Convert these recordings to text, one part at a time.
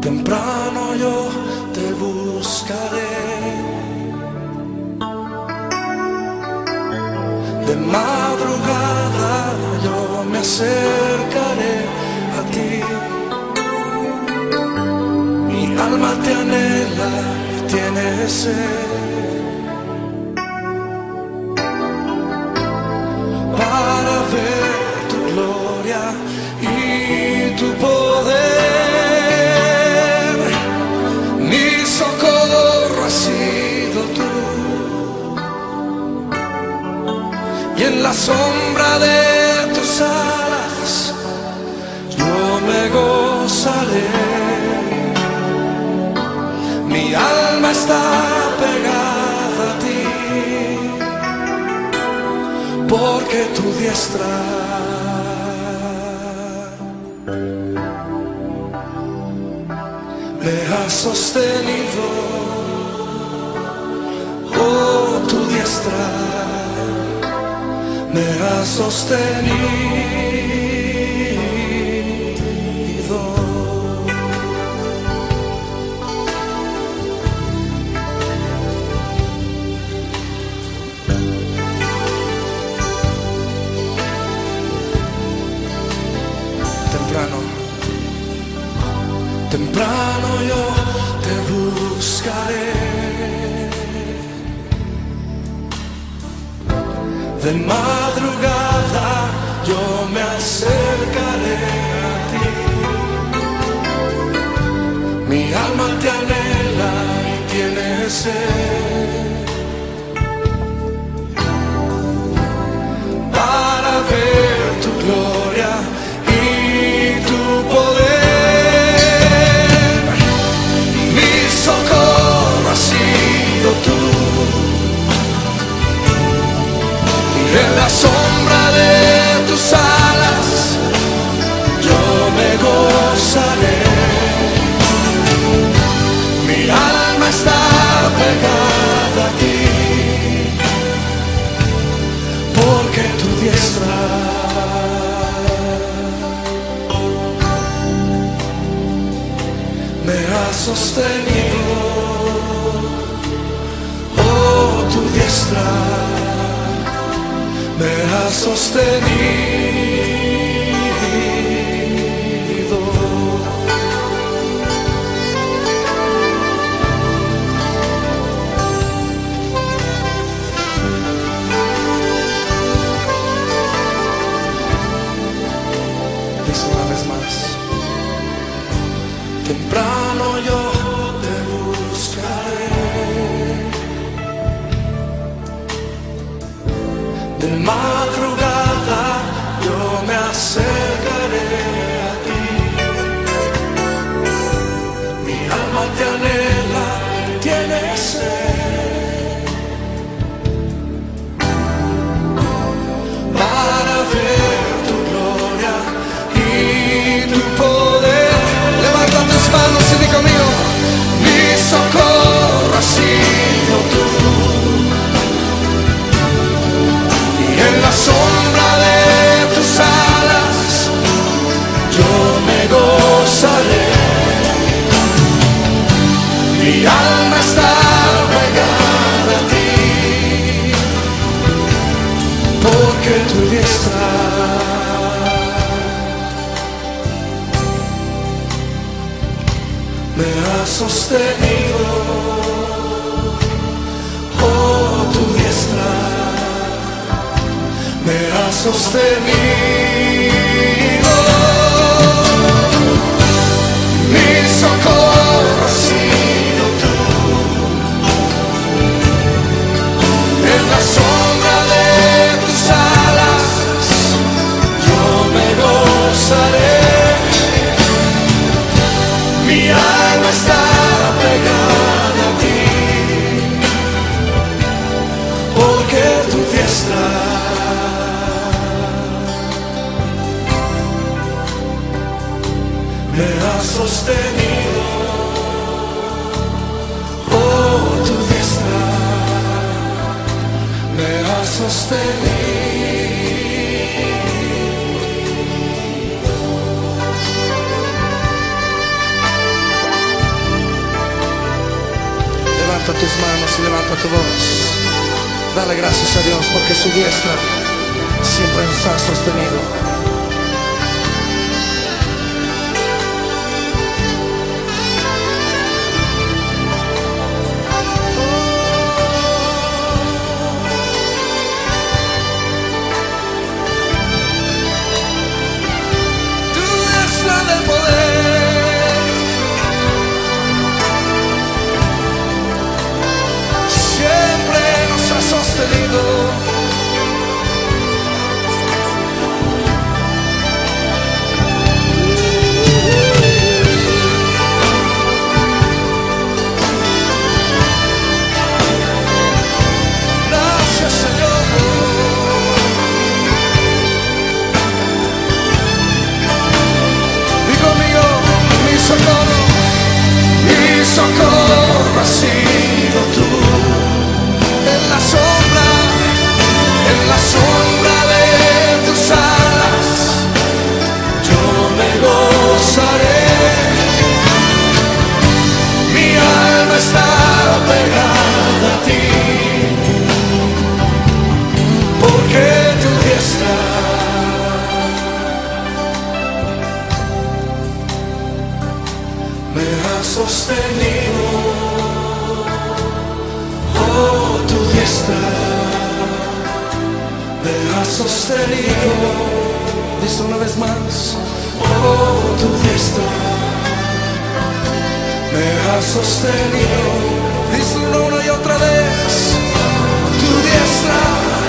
Temprano yo te buscaré, de madrugada yo me acercaré a ti. Mi alma te anhela y tiene sed para ver tu gloria y tu poder. Mi socorro has sido tú, y en la sombra de tus alas yo me gozaré. Mi alma está pegada a ti, porque tu diestra me ha sostenido. Oh, tu diestra me ha sostenido. Temprano yo te buscaré, de madrugada yo me acercaré a ti. Mi alma te anhela y tiene sed para ver tu gloria y tu poder. Socorro has sido tú, y en la sombra de tus alas yo me gozaré. Mi alma está pegada a ti, porque tu diestra me ha sostenido. Oh, tu diestra me ha sostenido. Dice una vez más: temprano yo te buscaré, de madrugada yo me acercaré a ti. Mi alma te anhela, tiene sed para ver tu gloria y tu poder. Levanta tus manos y di conmigo: mi socorro has sido tú, y en la sombra de tus alas yo me gozaré. Mi alma está pegada a ti, porque tu diestra me ha sostenido. Oh, tu diestra me ha sostenido. Mi socorro has sido tú, en la sombra de tus alas yo me gozaré. Mi alma está pegada a ti, porque tu diestra me ha sostenido. Oh, tu diestra me ha sostenido. tus manos y levanta tu voz. Dale gracias a Dios porque su diestra siempre nos ha sostenido. Socorro has sido tú, en la sombra de tus alas, yo me gozaré, mi alma está pegada a ti, porque tu diestra me ha sostenido, oh, tu diestra me ha sostenido. Dice una vez más, oh, tu diestra me ha sostenido. Díselo una y otra vez, tu diestra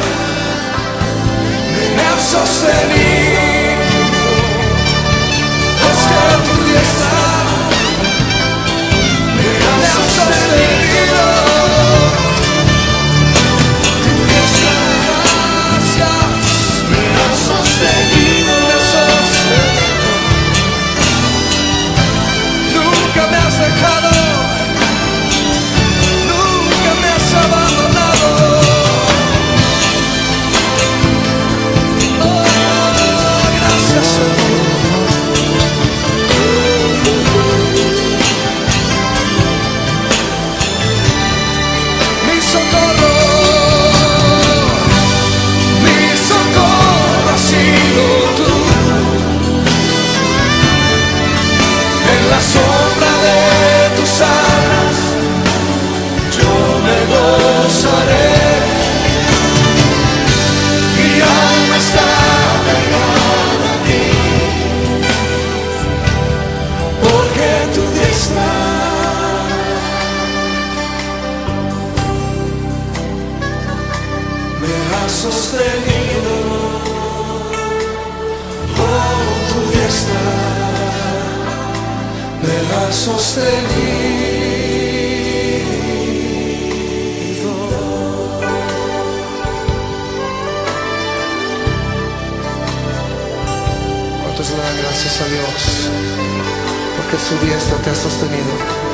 me ha sostenido. Es que tu diestra me ha sostenido, tu diestra gracias me ha sostenido, nunca me has dejado, nunca me has abandonado, oh, gracias Señor. La sombra de tus alas, yo me gozaré, mi alma está pegada a ti, porque tu diestra me ha sostenido, oh, tu diestra me ha sostenido. ¿Cuántos le dan gracias a Dios? Porque su diestra te ha sostenido.